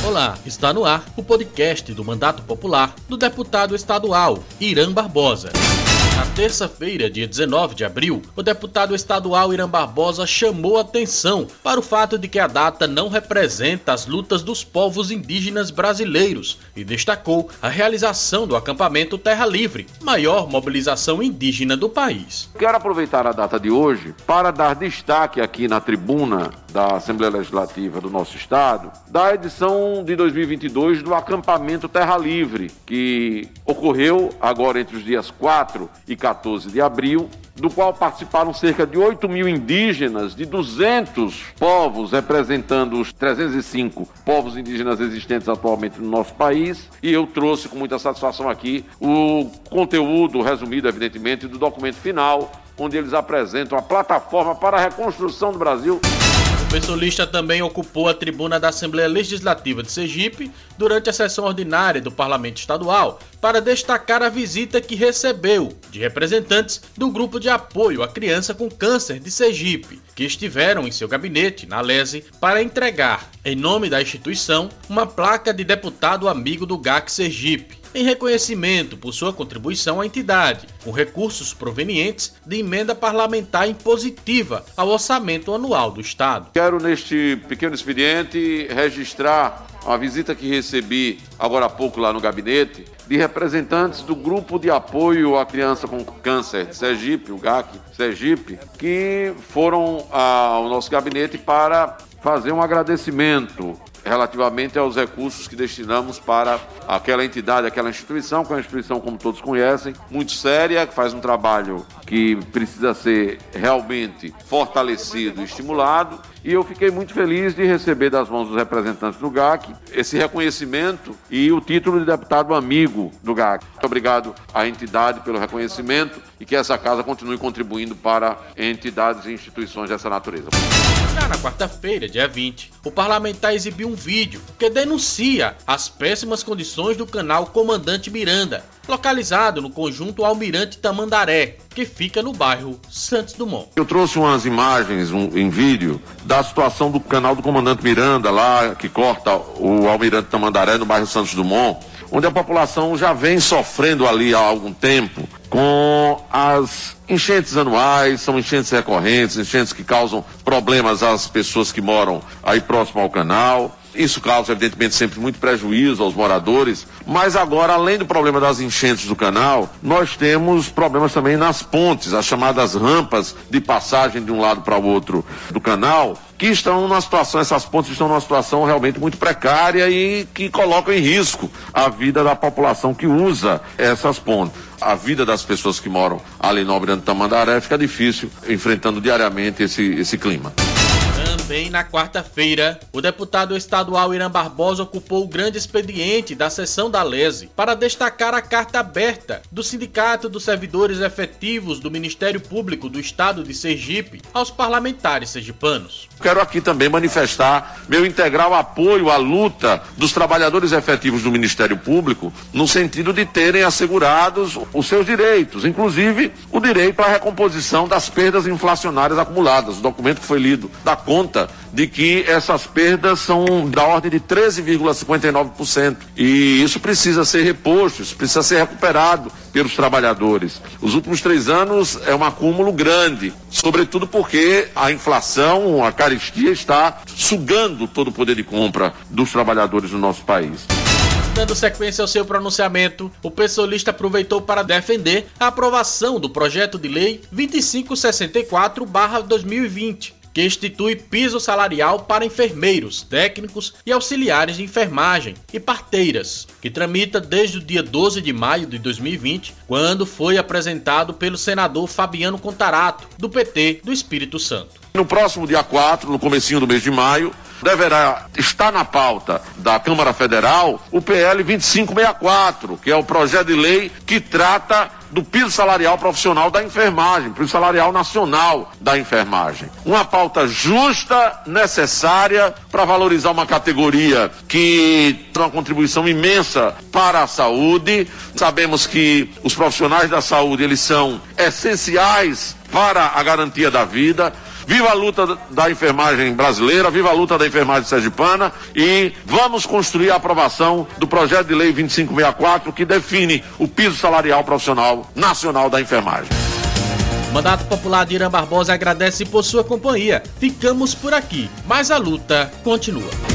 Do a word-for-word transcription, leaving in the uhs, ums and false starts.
Olá, está no ar o podcast do Mandato Popular do deputado estadual Irã Barbosa. Na terça-feira, dia dezenove de abril, o deputado estadual Irã Barbosa chamou atenção para o fato de que a data não representa as lutas dos povos indígenas brasileiros e destacou a realização do acampamento Terra Livre, maior mobilização indígena do país. Quero aproveitar a data de hoje para dar destaque aqui na tribuna da Assembleia Legislativa do nosso estado, da edição de dois mil e vinte e dois do acampamento Terra Livre, que ocorreu agora entre os dias quatro e quatorze de abril, do qual participaram cerca de oito mil indígenas de duzentos povos, representando os trezentos e cinco povos indígenas existentes atualmente no nosso país, e eu trouxe com muita satisfação aqui o conteúdo resumido, evidentemente, do documento final, onde eles apresentam a plataforma para a reconstrução do Brasil. O pessoalista também ocupou a tribuna da Assembleia Legislativa de Sergipe durante a sessão ordinária do Parlamento Estadual para destacar a visita que recebeu de representantes do Grupo de Apoio à Criança com Câncer de Sergipe, que estiveram em seu gabinete, na Lese, para entregar, em nome da instituição, uma placa de deputado amigo do G A C Sergipe, em reconhecimento por sua contribuição à entidade, com recursos provenientes de emenda parlamentar impositiva ao orçamento anual do Estado. Quero, neste pequeno expediente, registrar a visita que recebi agora há pouco lá no gabinete de representantes do Grupo de Apoio à Criança com Câncer de Sergipe, o G A C Sergipe, que foram ao nosso gabinete para fazer um agradecimento relativamente aos recursos que destinamos para aquela entidade, aquela instituição, que é uma instituição, como todos conhecem, muito séria, que faz um trabalho que precisa ser realmente fortalecido e estimulado. E eu fiquei muito feliz de receber das mãos dos representantes do G A C esse reconhecimento e o título de deputado amigo do G A C. Muito obrigado à entidade pelo reconhecimento e que essa casa continue contribuindo para entidades e instituições dessa natureza. Já na quarta-feira, dia vinte, o parlamentar exibiu um vídeo que denuncia as péssimas condições do canal Comandante Miranda, localizado no conjunto Almirante Tamandaré, que fica no bairro Santos Dumont. Eu trouxe umas imagens um, em vídeo da situação do canal do Comandante Miranda, lá que corta o Almirante Tamandaré no bairro Santos Dumont, onde a população já vem sofrendo ali há algum tempo com as enchentes anuais, são enchentes recorrentes, enchentes que causam problemas às pessoas que moram aí próximo ao canal. Isso causa, evidentemente, sempre muito prejuízo aos moradores, mas agora, além do problema das enchentes do canal, nós temos problemas também nas pontes, as chamadas rampas de passagem de um lado para o outro do canal, que estão numa situação, essas pontes estão numa situação realmente muito precária e que colocam em risco a vida da população que usa essas pontes. A vida das pessoas que moram ali no Almirante Tamandaré fica difícil enfrentando diariamente esse, esse clima. Também na quarta-feira, o deputado estadual Irã Barbosa ocupou o grande expediente da sessão da Lese para destacar a carta aberta do Sindicato dos Servidores Efetivos do Ministério Público do Estado de Sergipe aos parlamentares sergipanos. Quero aqui também manifestar meu integral apoio à luta dos trabalhadores efetivos do Ministério Público no sentido de terem assegurados os seus direitos, inclusive o direito à recomposição das perdas inflacionárias acumuladas. O documento que foi lido dá conta de que essas perdas são da ordem de treze vírgula cinquenta e nove por cento e isso precisa ser reposto, isso precisa ser recuperado pelos trabalhadores. Os últimos três anos é um acúmulo grande, sobretudo porque a inflação, a carestia está sugando todo o poder de compra dos trabalhadores no nosso país. Dando sequência ao seu pronunciamento, o pessoalista aproveitou para defender a aprovação do projeto de lei vinte e cinco sessenta e quatro barra dois mil e vinte, que institui piso salarial para enfermeiros, técnicos e auxiliares de enfermagem e parteiras, que tramita desde o dia doze de maio de dois mil e vinte, quando foi apresentado pelo senador Fabiano Contarato, do P T do Espírito Santo. No próximo dia quatro, no comecinho do mês de maio, deverá estar na pauta da Câmara Federal o P L vinte e cinco sessenta e quatro, que é o projeto de lei que trata do piso salarial profissional da enfermagem, piso salarial nacional da enfermagem. Uma pauta justa, necessária para valorizar uma categoria que tem uma contribuição imensa para a saúde. Sabemos que os profissionais da saúde, eles são essenciais para a garantia da vida. Viva a luta da enfermagem brasileira, viva a luta da enfermagem sergipana e vamos construir a aprovação do projeto de lei vinte e cinco sessenta e quatro que define o piso salarial profissional nacional da enfermagem. O Mandato Popular de Irã Barbosa agradece por sua companhia. Ficamos por aqui, mas a luta continua.